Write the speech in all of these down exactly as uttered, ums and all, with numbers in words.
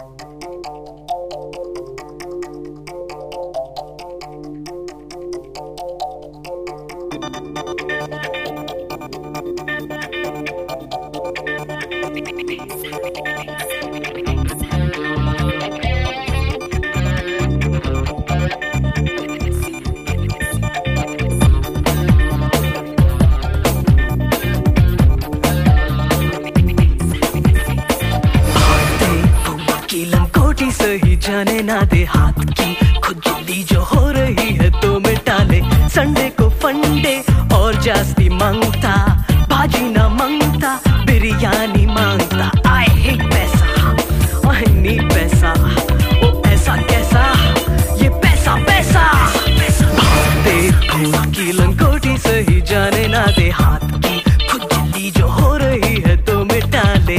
सही जाने ना दे हाथ की खुजली जो हो रही है तो मिटा ले संडे को फंडे और जास्ती मांगता भाजी ना मांगता बिरयानी मांगता आई हेट पैसा आई नीड पैसा ओ ऐसा कैसा ये पैसा पैसा भागते फूल की लंगोटी सही जाने ना दे हाथ की खुजली जो हो रही है तो मिटा ले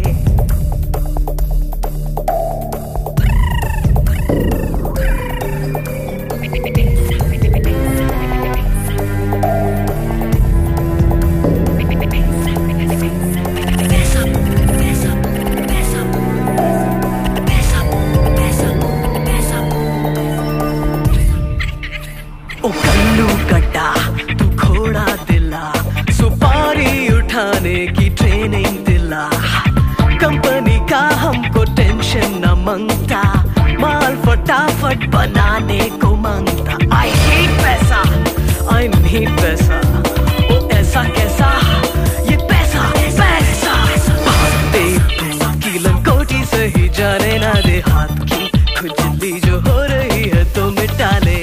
ओ कल्लू कटा तू घोड़ा दिला सुपारी उठाने की ट्रेनिंग दिला कंपनी का हमको टेंशन न मांगता माल फटाफट बनाने को मांगता आई हेट पैसा आई नीड पैसा ओ ऐसा कैसा ये पैसा पैसा भागते की लंगोटी सही जाने ना दे हाथ की खुजली जो हो रही है तो मिटा ले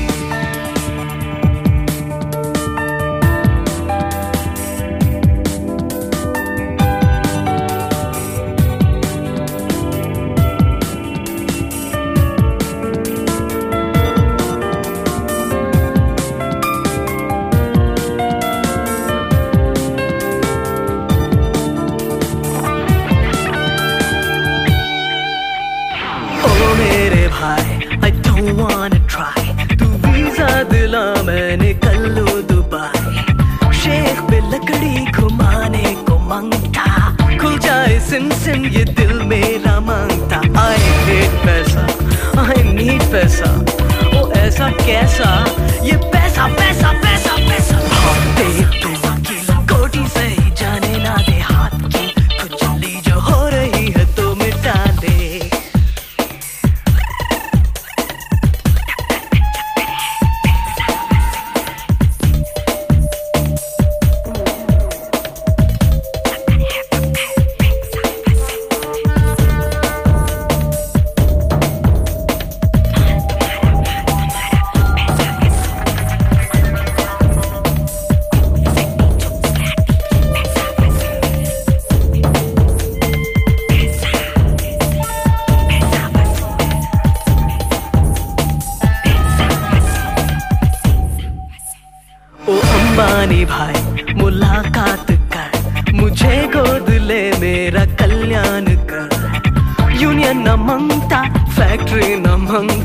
I don't wanna try तू वीजा दिला मैंने कल्लू दुबई शेख पे लकड़ी घुमाने को मांगता खुल जाए सिम सिम ये दिल मेरा मांगता I hate पैसा I need पैसा ओ ऐसा कैसा ये पैसा पैसा पैसा पैसा भागते तू की लंगोटी सही जाने ना दे हाथ की खुजली जो हो रही है तो मिटा ले ओ अंबानी भाई मुलाकात कर मुझे गोद ले मेरा कल्याण कर यूनियन न मांगता फैक्ट्री न मांगता